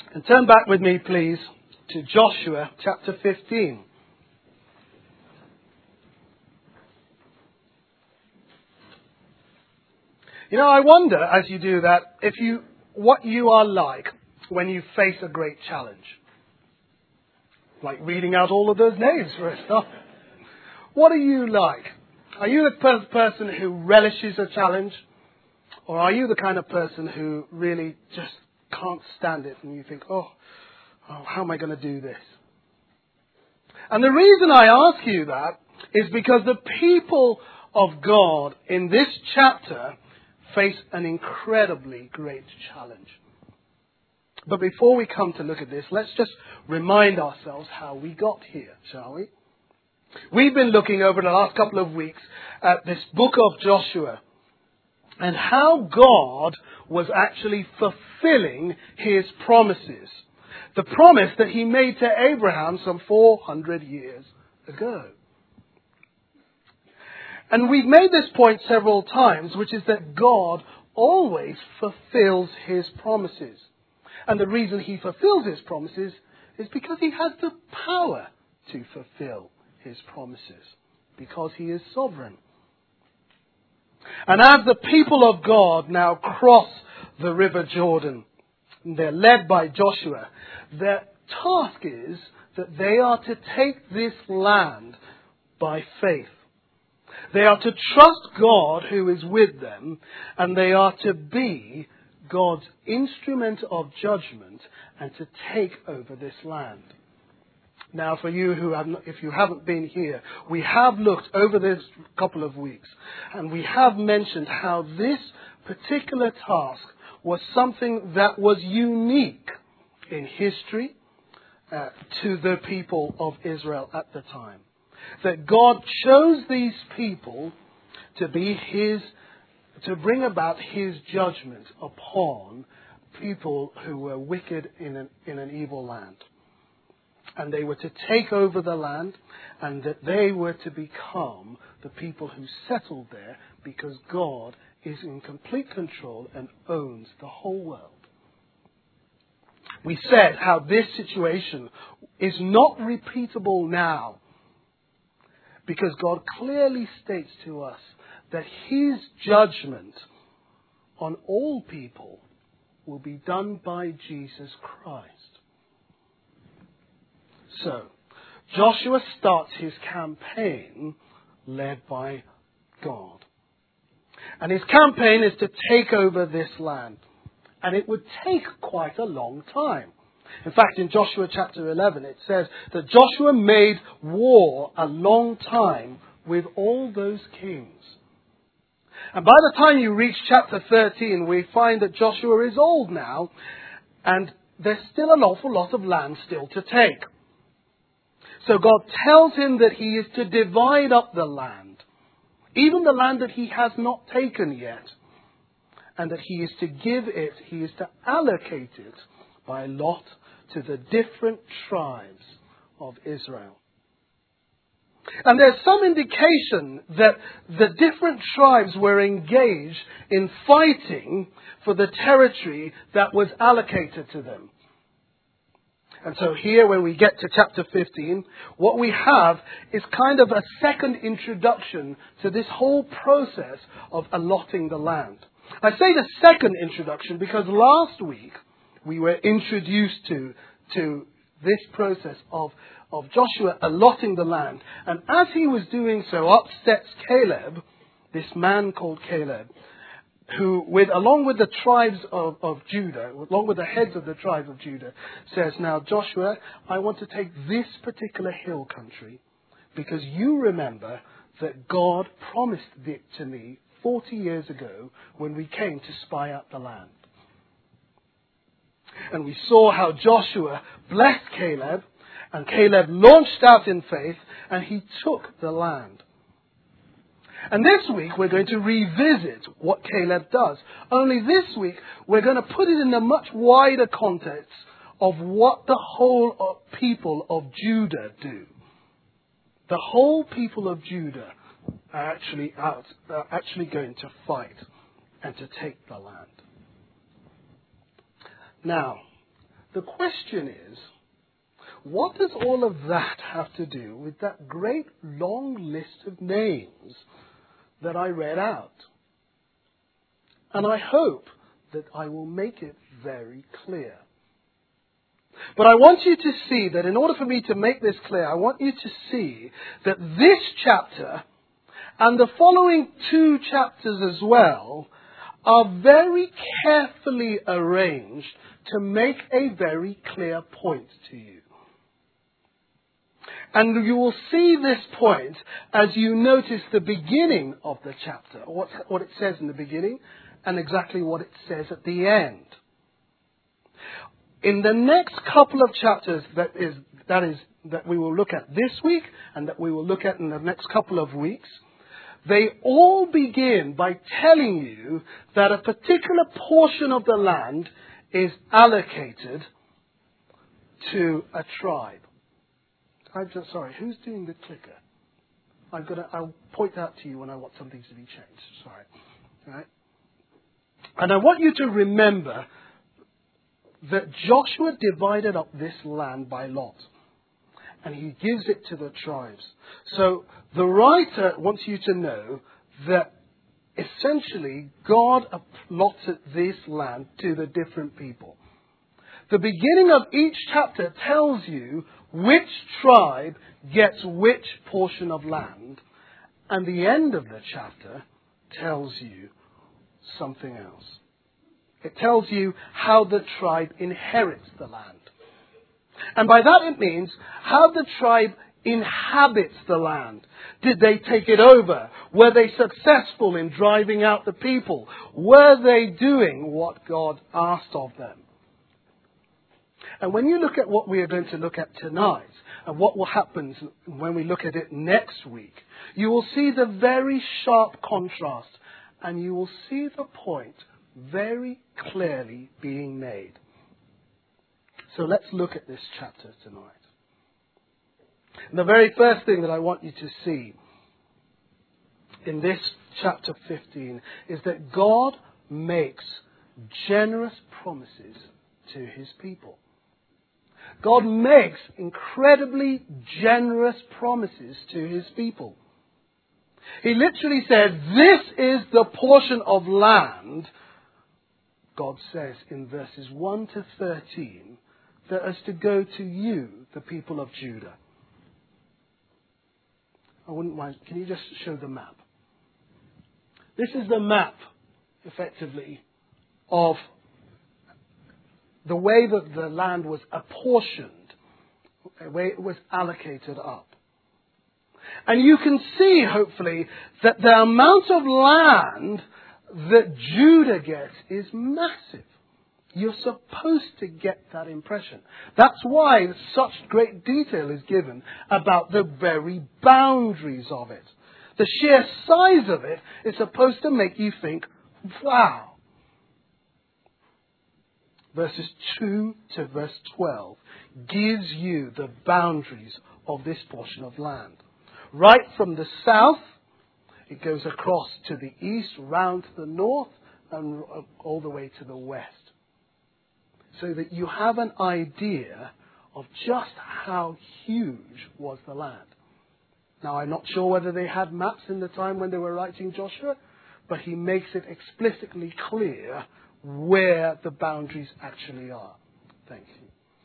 And turn back with me, please, to Joshua chapter 15. You know, I wonder, as you do that, what you are like when you face a great challenge. Like reading out all of those names for a start. What are you like? Are you the person who relishes a challenge? Or are you the kind of person who really just can't stand it and you think, oh, how am I going to do this? And the reason I ask you that is because the people of God in this chapter face an incredibly great challenge. But before we come to look at this, let's just remind ourselves how we got here, shall we? We've been looking over the last couple of weeks at this book of Joshua and how God was actually fulfilling his promises. The promise that he made to Abraham some 400 years ago. And we've made this point several times, which is that God always fulfills his promises. And the reason he fulfills his promises is because he has the power to fulfill his promises. Because he is sovereign. And as the people of God now cross the river Jordan, they're led by Joshua, their task is that they are to take this land by faith. They are to trust God who is with them, and they are to be God's instrument of judgment and to take over this land. Now, for you if you haven't been here, we have looked over this couple of weeks, and we have mentioned how this particular task was something that was unique in history to the people of Israel at the time. That God chose these people to bring about his judgment upon people who were wicked in an evil land. And they were to take over the land, and that they were to become the people who settled there because God is in complete control and owns the whole world. We said how this situation is not repeatable now because God clearly states to us that his judgment on all people will be done by Jesus Christ. So, Joshua starts his campaign led by God. And his campaign is to take over this land. And it would take quite a long time. In fact, in Joshua chapter 11, it says that Joshua made war a long time with all those kings. And by the time you reach chapter 13, we find that Joshua is old now, and there's still an awful lot of land still to take. So God tells him that he is to divide up the land, even the land that he has not taken yet, and that he is to allocate it by lot to the different tribes of Israel. And there's some indication that the different tribes were engaged in fighting for the territory that was allocated to them. And so here, when we get to chapter 15, what we have is kind of a second introduction to this whole process of allotting the land. I say the second introduction because last week we were introduced to this process of Joshua allotting the land. And as he was doing so, up steps Caleb, this man called Caleb, who, along with the tribes of Judah, along with the heads of the tribes of Judah, says, now Joshua, I want to take this particular hill country because you remember that God promised it to me 40 years ago when we came to spy out the land. And we saw how Joshua blessed Caleb, and Caleb launched out in faith, and he took the land. And this week we're going to revisit what Caleb does. Only this week we're going to put it in a much wider context of what the whole people of Judah do. The whole people of Judah are actually going to fight and to take the land. Now, The question is, what does all of that have to do with that great long list of names that I read out? And I hope that I will make it very clear. But I want you to see that in order for me to make this clear, I want you to see that this chapter and the following 2 chapters as well are very carefully arranged to make a very clear point to you. And you will see this point as you notice the beginning of the chapter, what it says in the beginning, and exactly what it says at the end. In the next couple of chapters that we will look at this week and that we will look at in the next couple of weeks, they all begin by telling you that a particular portion of the land is allocated to a tribe. I'm just sorry, who's doing the clicker? I'll point that to you when I want something to be changed. Sorry. All right? And I want you to remember that Joshua divided up this land by lot. And he gives it to the tribes. So the writer wants you to know that essentially God allotted this land to the different people. The beginning of each chapter tells you which tribe gets which portion of land. And the end of the chapter tells you something else. It tells you how the tribe inherits the land. And by that it means how the tribe inhabits the land. Did they take it over? Were they successful in driving out the people? Were they doing what God asked of them? And when you look at what we are going to look at tonight, and what will happen when we look at it next week, you will see the very sharp contrast, and you will see the point very clearly being made. So let's look at this chapter tonight. And the very first thing that I want you to see in this chapter 15 is that God makes generous promises to his people. God makes incredibly generous promises to his people. He literally said, this is the portion of land, God says in verses 1 to 13, that is to go to you, the people of Judah. I wouldn't mind, can you just show the map? This is the map, effectively, of the way that the land was apportioned, the way it was allocated up. And you can see, hopefully, that the amount of land that Judah gets is massive. You're supposed to get that impression. That's why such great detail is given about the very boundaries of it. The sheer size of it is supposed to make you think, wow. Verses 2 to verse 12 gives you the boundaries of this portion of land. Right from the south, it goes across to the east, round to the north, and all the way to the west. So that you have an idea of just how huge was the land. Now, I'm not sure whether they had maps in the time when they were writing Joshua, but he makes it explicitly clear where the boundaries actually are. Thank you.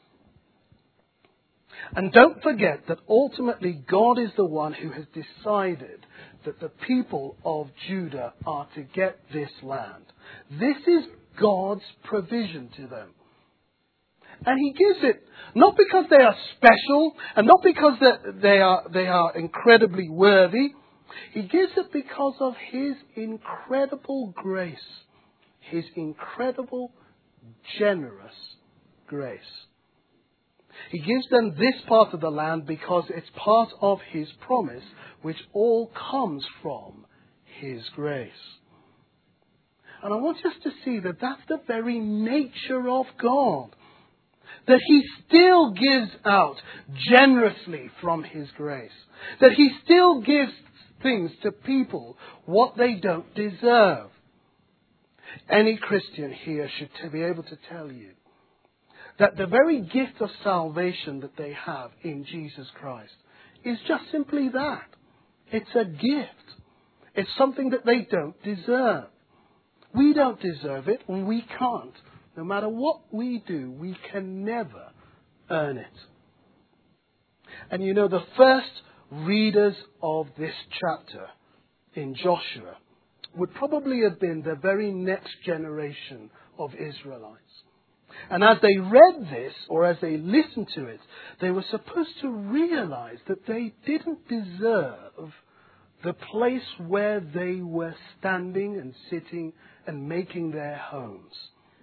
And don't forget that ultimately God is the one who has decided that the people of Judah are to get this land. This is God's provision to them. And he gives it not because they are special and not because they are incredibly worthy. He gives it because of his incredible grace. His incredible, generous grace. He gives them this part of the land because it's part of his promise, which all comes from his grace. And I want us to see that that's the very nature of God. That he still gives out generously from his grace. That he still gives things to people what they don't deserve. Any Christian here should be able to tell you that the very gift of salvation that they have in Jesus Christ is just simply that. It's a gift. It's something that they don't deserve. We don't deserve it, and we can't. No matter what we do, we can never earn it. And you know, the first readers of this chapter in Joshua would probably have been the very next generation of Israelites. And as they read this, or as they listened to it, they were supposed to realize that they didn't deserve the place where they were standing and sitting and making their homes.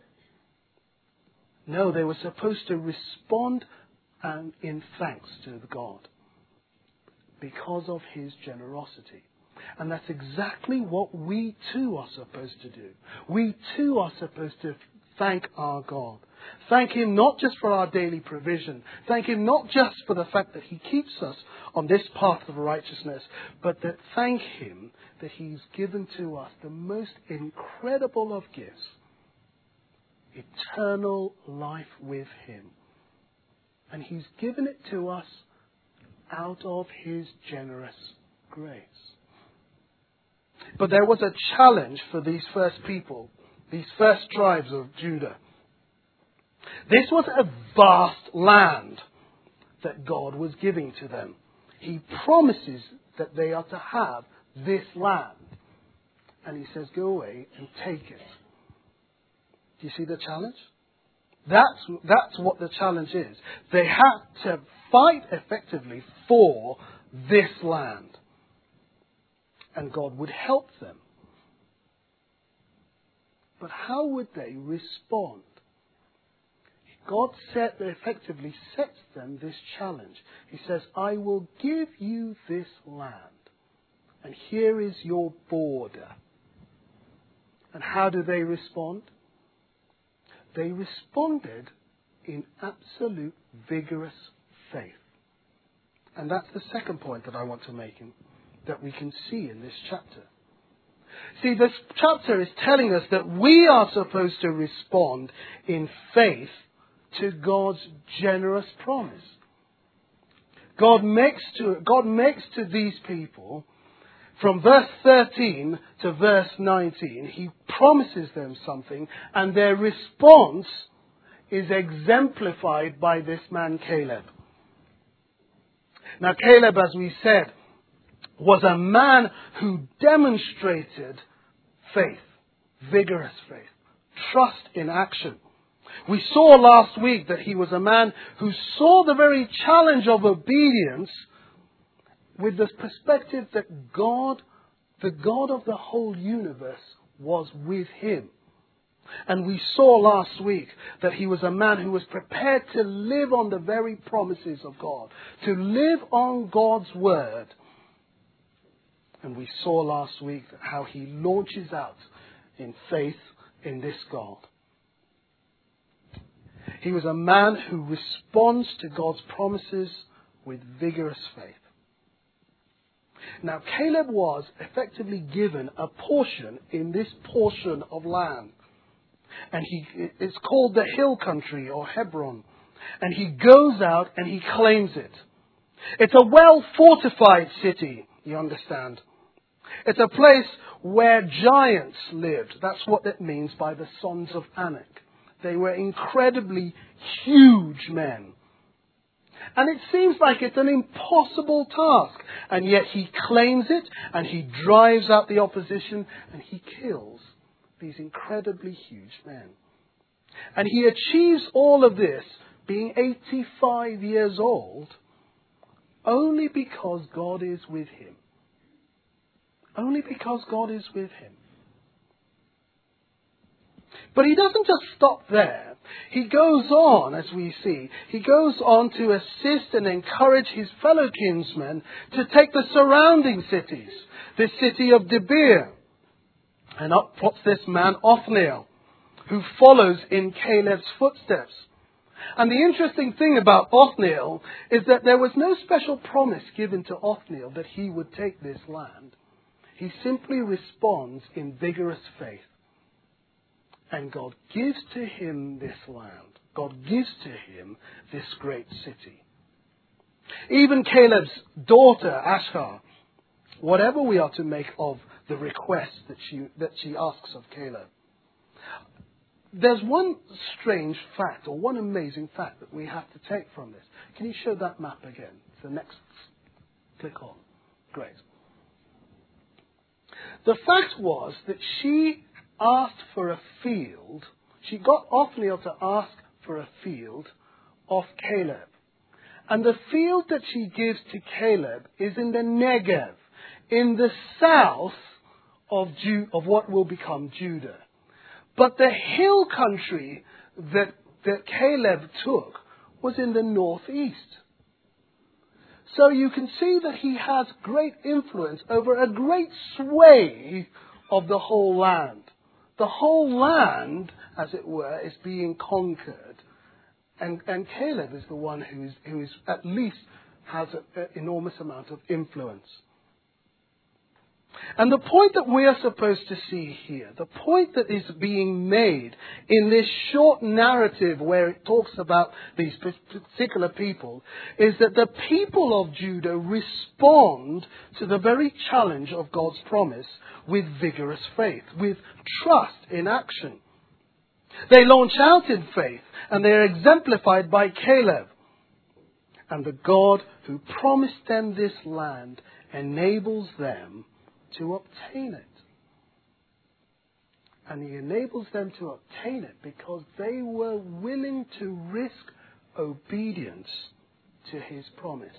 No, they were supposed to respond in thanks to God because of His generosity. And that's exactly what we too are supposed to do. We too are supposed to thank our God. Thank Him not just for our daily provision. Thank Him not just for the fact that He keeps us on this path of righteousness, but that thank Him that He's given to us the most incredible of gifts, eternal life with Him. And He's given it to us out of His generous grace. But there was a challenge for these first people, these first tribes of Judah. This was a vast land that God was giving to them. He promises that they are to have this land. And He says, go away and take it. Do you see the challenge? That's what the challenge is. They had to fight effectively for this land. And God would help them. But how would they respond? God effectively sets them this challenge. He says, I will give you this land. And here is your border. And how do they respond? They responded in absolute vigorous faith. And that's the second point that I want to make, that we can see in this chapter. See, this chapter is telling us that we are supposed to respond in faith to God's generous promise. God makes to these people, from verse 13 to verse 19, He promises them something, and their response is exemplified by this man Caleb. Now Caleb, as we said, was a man who demonstrated faith, vigorous faith, trust in action. We saw last week that he was a man who saw the very challenge of obedience with the perspective that God, the God of the whole universe, was with him. And we saw last week that he was a man who was prepared to live on the very promises of God, to live on God's word. And we saw last week how he launches out in faith in this God. He was a man who responds to God's promises with vigorous faith. Now, Caleb was effectively given a portion in this portion of land. And it's called the hill country, or Hebron. And he goes out and he claims it. It's a well-fortified city, you understand. It's a place where giants lived. That's what it means by the sons of Anak. They were incredibly huge men. And it seems like it's an impossible task. And yet he claims it, and he drives out the opposition, and he kills these incredibly huge men. And he achieves all of this, being 85 years old, only because God is with him. Only because God is with him. But he doesn't just stop there. He goes on, as we see, he goes on to assist and encourage his fellow kinsmen to take the surrounding cities. This city of Debir. And up pops this man, Othniel, who follows in Caleb's footsteps. And the interesting thing about Othniel is that there was no special promise given to Othniel that he would take this land. He simply responds in vigorous faith. And God gives to him this land. God gives to him this great city. Even Caleb's daughter, Ashur, whatever we are to make of the request that she asks of Caleb, there's one strange fact, or one amazing fact that we have to take from this. Can you show that map again? It's the next click on. Great. The fact was that she asked for a field. She got Othniel to ask for a field of Caleb. And the field that she gives to Caleb is in the Negev, in the south of what will become Judah. But the hill country that Caleb took was in the northeast. So you can see that he has great influence over a great sway of the whole land. The whole land, as it were, is being conquered. And Caleb is the one who is at least has an enormous amount of influence. And the point that we are supposed to see here, the point that is being made in this short narrative where it talks about these particular people, is that the people of Judah respond to the very challenge of God's promise with vigorous faith, with trust in action. They launch out in faith, and they are exemplified by Caleb. And the God who promised them this land enables them to obtain it. And he enables them to obtain it because they were willing to risk obedience to his promise.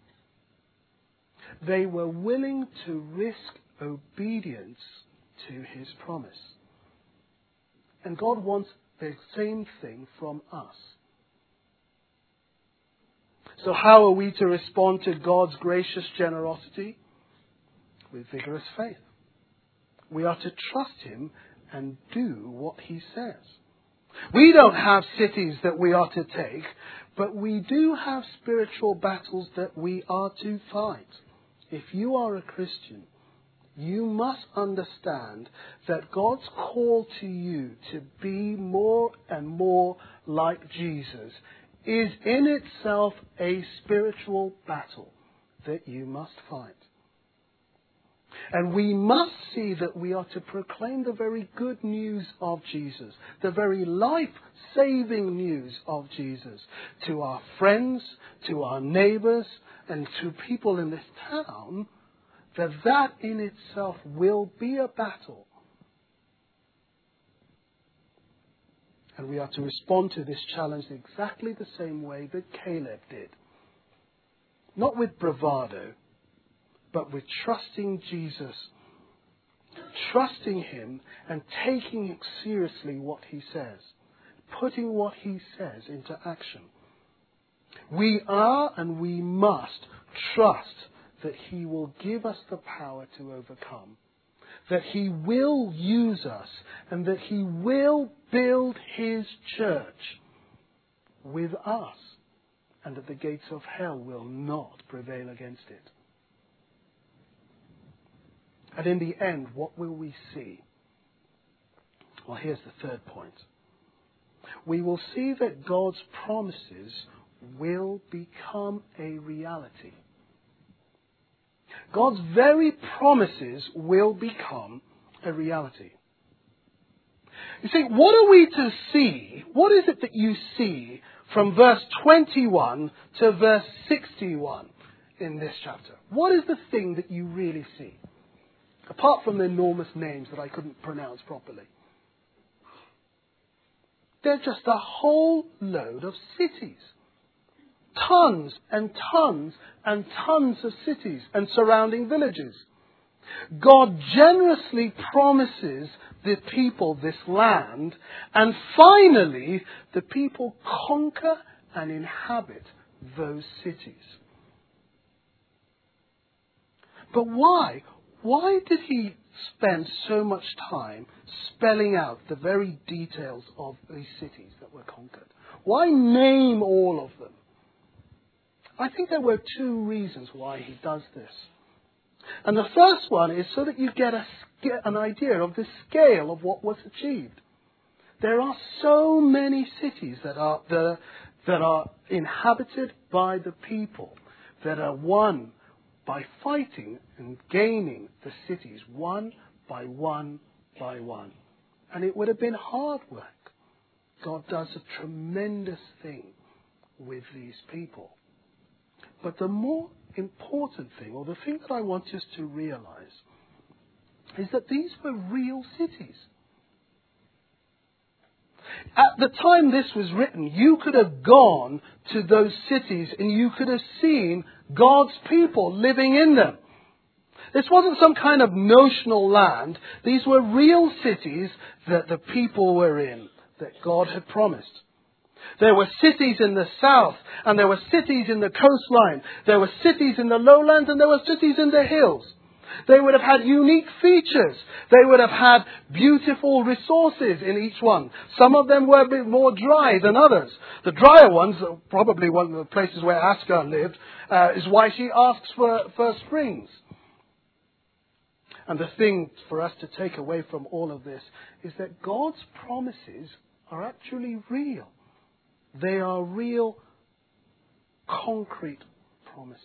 They were willing to risk obedience to his promise. And God wants the same thing from us. So how are we to respond to God's gracious generosity? With vigorous faith. We are to trust him and do what he says. We don't have cities that we are to take, but we do have spiritual battles that we are to fight. If you are a Christian, you must understand that God's call to you to be more and more like Jesus is in itself a spiritual battle that you must fight. And we must see that we are to proclaim the very good news of Jesus, the very life-saving news of Jesus to our friends, to our neighbours, and to people in this town, that in itself will be a battle. And we are to respond to this challenge exactly the same way that Caleb did. Not with bravado, but with trusting Jesus, trusting him and taking seriously what he says, putting what he says into action. We are and we must trust that he will give us the power to overcome, that he will use us, and that he will build his church with us, and that the gates of hell will not prevail against it. And in the end, what will we see? Well, here's the third point. We will see that God's promises will become a reality. God's very promises will become a reality. You see, what are we to see? What is it that you see from verse 21 to verse 61 in this chapter? What is the thing that you really see? Apart from the enormous names that I couldn't pronounce properly. They're just a whole load of cities. Tons and tons and tons of cities and surrounding villages. God generously promises the people this land, and finally the people conquer and inhabit those cities. But why? Why did he spend so much time spelling out the very details of these cities that were conquered? Why name all of them? I think there were two reasons why he does this. And the first one is so that you get an idea of the scale of what was achieved. There are so many cities that are inhabited by the people, that are won by fighting and gaining the cities one by one by one. And it would have been hard work. God does a tremendous thing with these people. But the more important thing, or the thing that I want us to realize, is that these were real cities. At the time this was written, you could have gone to those cities and you could have seen God's people living in them. This wasn't some kind of notional land. These were real cities that the people were in, that God had promised. There were cities in the south, and there were cities in the coastline. There were cities in the lowlands, and there were cities in the hills. They would have had unique features. They would have had beautiful resources in each one. Some of them were a bit more dry than others. The drier ones, probably one of the places where Aska lived, is why she asks for springs. And the thing for us to take away from all of this is that God's promises are actually real. They are real, concrete promises.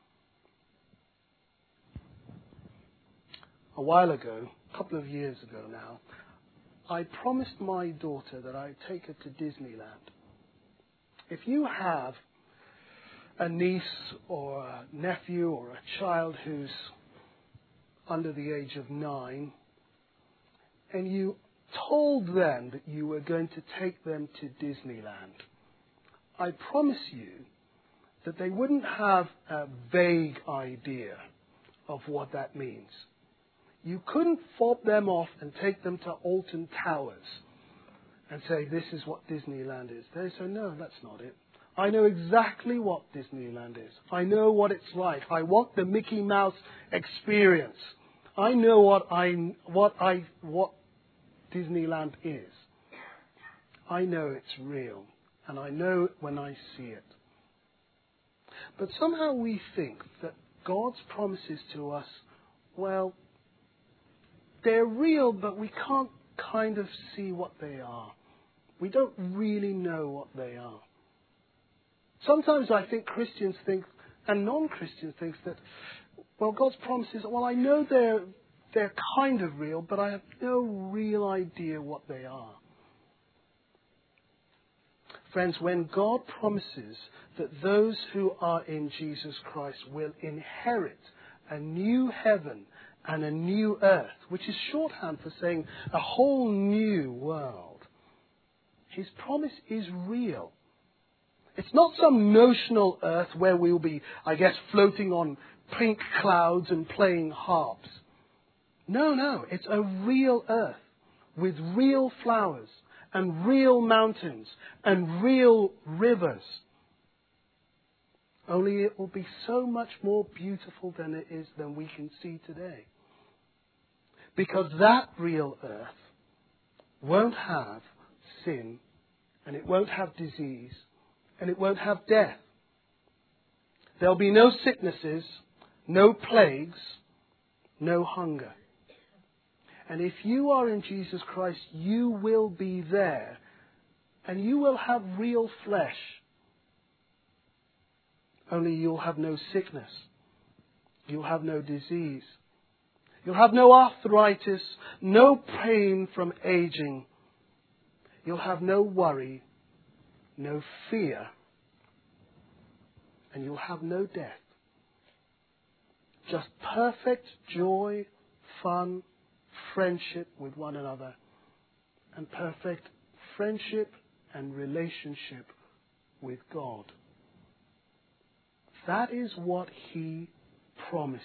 A while ago, a couple of years ago now, I promised my daughter that I'd take her to Disneyland. If you have a niece or a nephew or a child who's under the age of 9, and you told them that you were going to take them to Disneyland, I promise you that they wouldn't have a vague idea of what that means. You couldn't fob them off and take them to Alton Towers and say, this is what Disneyland is. They say, no, that's not it. I know exactly what Disneyland is. I know what it's like. I want the Mickey Mouse experience. I know what Disneyland is. I know it's real, and I know it when I see it. But somehow we think that God's promises to us, well, they're real, but we can't kind of see what they are. We don't really know what they are. Sometimes I think Christians think, and non-Christians think that, well, God's promises, well, I know they're kind of real, but I have no real idea what they are. Friends, when God promises that those who are in Jesus Christ will inherit a new heaven and a new earth, which is shorthand for saying a whole new world, His promise is real. It's not some notional earth where we'll be, I guess, floating on pink clouds and playing harps. No, it's a real earth with real flowers and real mountains and real rivers. Only it will be so much more beautiful than we can see today. Because that real earth won't have sin, and it won't have disease, and it won't have death. There'll be no sicknesses, no plagues, no hunger. And if you are in Jesus Christ, you will be there, and you will have real flesh. Only you'll have no sickness. You'll have no disease. You'll have no arthritis, no pain from aging. You'll have no worry, no fear, and you'll have no death. Just perfect joy, fun, friendship with one another, and perfect friendship and relationship with God. That is what He promises.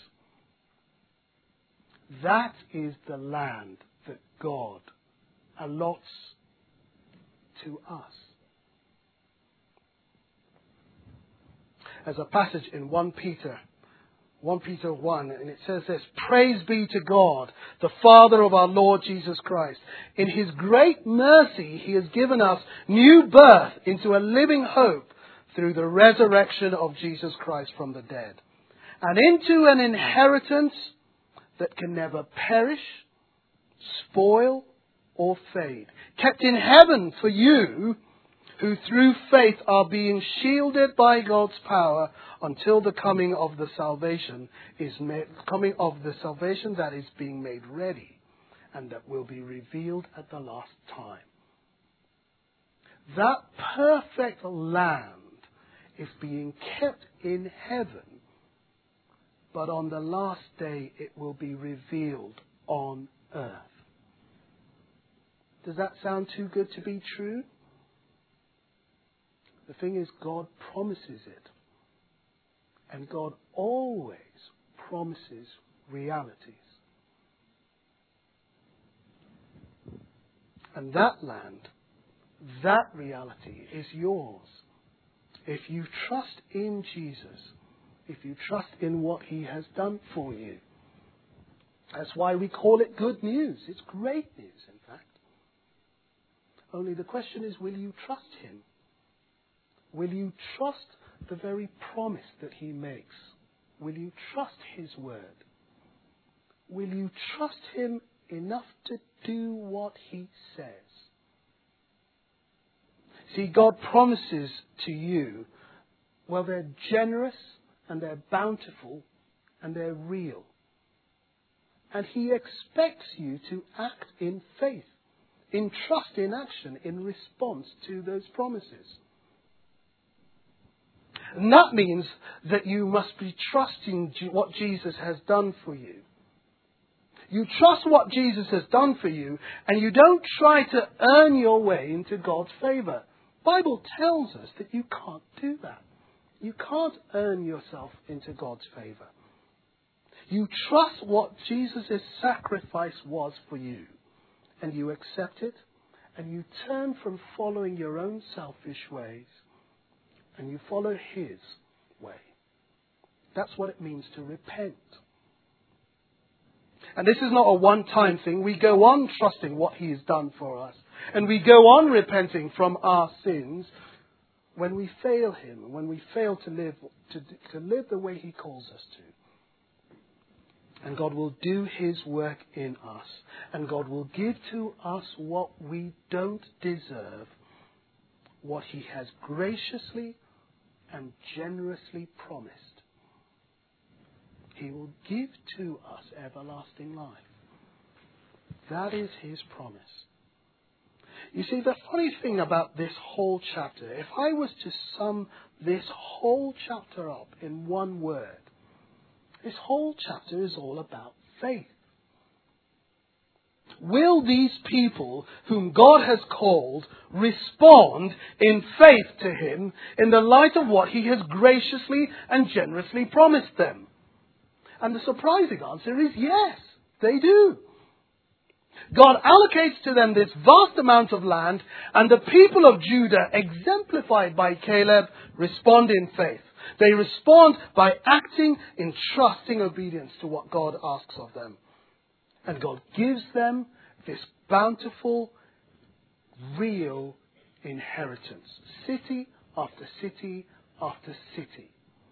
That is the land that God allots to us. There's a passage in 1 Peter 1, and it says this: Praise be to God, the Father of our Lord Jesus Christ. In His great mercy, He has given us new birth into a living hope through the resurrection of Jesus Christ from the dead, and into an inheritance that can never perish, spoil, or fade. kept in heaven for you, who through faith are being shielded by God's power until the coming of the salvation that is being made ready and that will be revealed at the last time. That perfect land is being kept in heaven, but on the last day it will be revealed on earth. Does that sound too good to be true? The thing is, God promises it. And God always promises realities. And that land, that reality is yours. If you trust in Jesus, if you trust in what He has done for you. That's why we call it good news. It's great news, in fact. Only the question is, will you trust Him? Will you trust the very promise that He makes? Will you trust His word? Will you trust Him enough to do what He says? See, God promises to you, well, they're generous and they're bountiful and they're real. And He expects you to act in faith, in trust, in action, in response to those promises. And that means that you must be trusting what Jesus has done for you. You trust what Jesus has done for you, and you don't try to earn your way into God's favour. The Bible tells us that you can't do that. You can't earn yourself into God's favour. You trust what Jesus' sacrifice was for you, and you accept it, and you turn from following your own selfish ways, and you follow His way. That's what it means to repent. And this is not a one-time thing. We go on trusting what He has done for us. And we go on repenting from our sins when we fail Him, when we fail to live the way He calls us to. And God will do His work in us. And God will give to us what we don't deserve, what He has graciously and generously promised. He will give to us everlasting life. That is His promise. You see, the funny thing about this whole chapter, if I was to sum this whole chapter up in one word, this whole chapter is all about faith. Will these people whom God has called respond in faith to Him in the light of what He has graciously and generously promised them? And the surprising answer is yes, they do. God allocates to them this vast amount of land, and the people of Judah, exemplified by Caleb, respond in faith. They respond by acting in trusting obedience to what God asks of them. And God gives them this bountiful, real inheritance. City after city after city.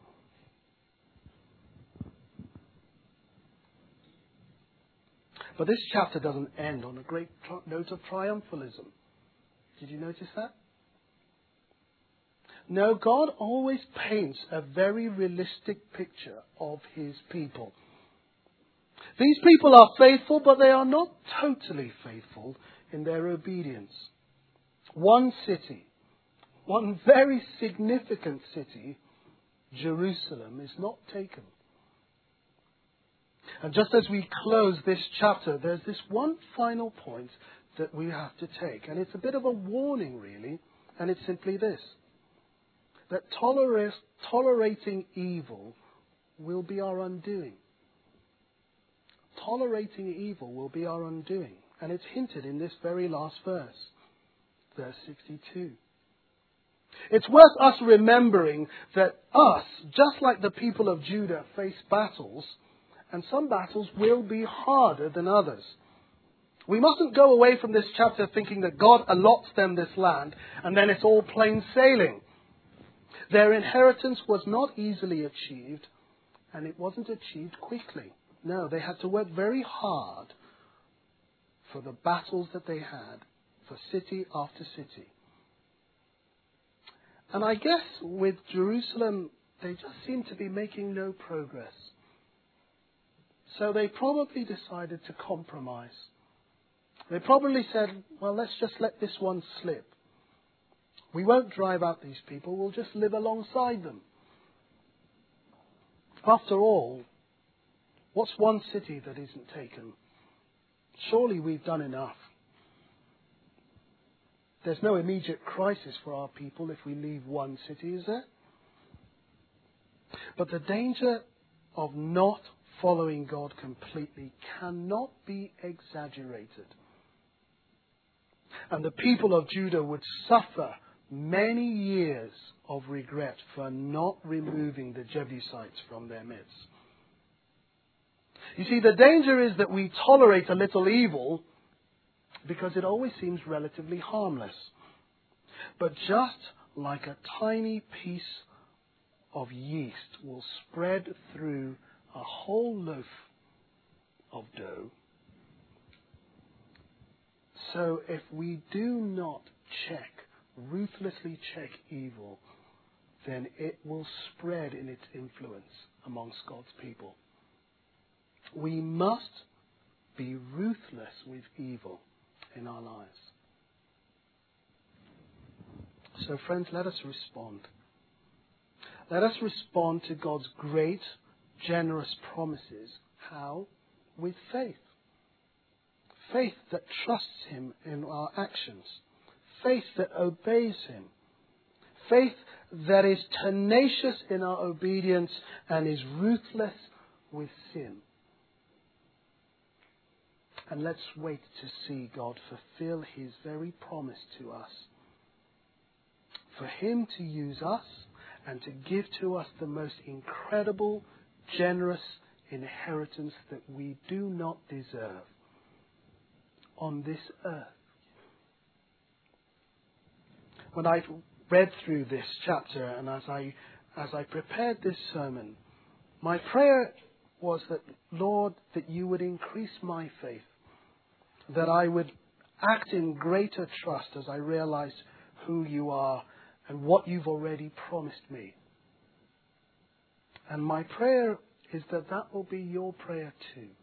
But this chapter doesn't end on a great note of triumphalism. Did you notice that? No, God always paints a very realistic picture of His people. These people are faithful, but they are not totally faithful in their obedience. One city, one very significant city, Jerusalem, is not taken. And just as we close this chapter, there's this one final point that we have to take. And it's a bit of a warning, really. And it's simply this. That tolerating evil will be our undoing. Tolerating evil will be our undoing. And it's hinted in this very last verse. Verse 62. It's worth us remembering that us, just like the people of Judah, face battles. And some battles will be harder than others. We mustn't go away from this chapter thinking that God allots them this land and then it's all plain sailing. Their inheritance was not easily achieved, and it wasn't achieved quickly. No, they had to work very hard for the battles that they had for city after city. And I guess with Jerusalem, they just seem to be making no progress. So they probably decided to compromise. They probably said, well, let's just let this one slip. We won't drive out these people, we'll just live alongside them. After all, what's one city that isn't taken? Surely we've done enough. There's no immediate crisis for our people if we leave one city, is there? But the danger of not following God completely cannot be exaggerated. And the people of Judah would suffer many years of regret for not removing the Jebusites from their midst. You see, the danger is that we tolerate a little evil because it always seems relatively harmless. But just like a tiny piece of yeast will spread through a whole loaf of dough, so if we do not ruthlessly check evil, then it will spread in its influence amongst God's people. We must be ruthless with evil in our lives. So friends, let us respond. Let us respond to God's great, generous promises. How? With faith. Faith that trusts Him in our actions. Faith that obeys Him. Faith that is tenacious in our obedience and is ruthless with sin. And let's wait to see God fulfill His very promise to us. For Him to use us and to give to us the most incredible, generous inheritance that we do not deserve on this earth. When I read through this chapter and as I prepared this sermon, my prayer was that, Lord, that you would increase my faith, that I would act in greater trust as I realized who you are and what you've already promised me. And my prayer is that that will be your prayer too.